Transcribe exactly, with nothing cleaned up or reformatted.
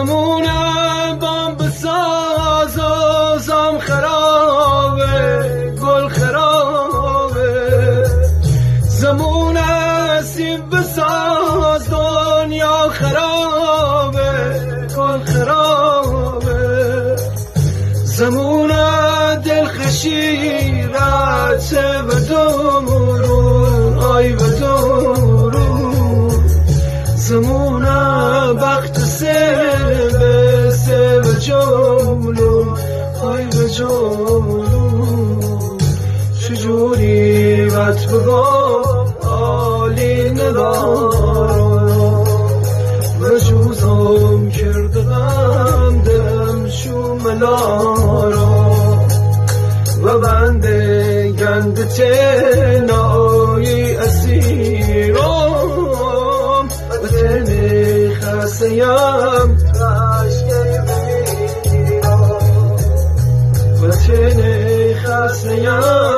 زمونه بام بساز و زم خرابه گل خرابه زمونه سیب بساز دنیا خرابه گل خرابه زمونه دل خشیرت و دورون آی و دورون زمونه بخت سبه سبه جولون آی و جولون چجوری بط بگا آلی ندارم و جوزم کرده غم دلم شو ملارا و بنده گنده تنایی اسیرم و تنی خسیم خشکی بمیرم و تنی خسیم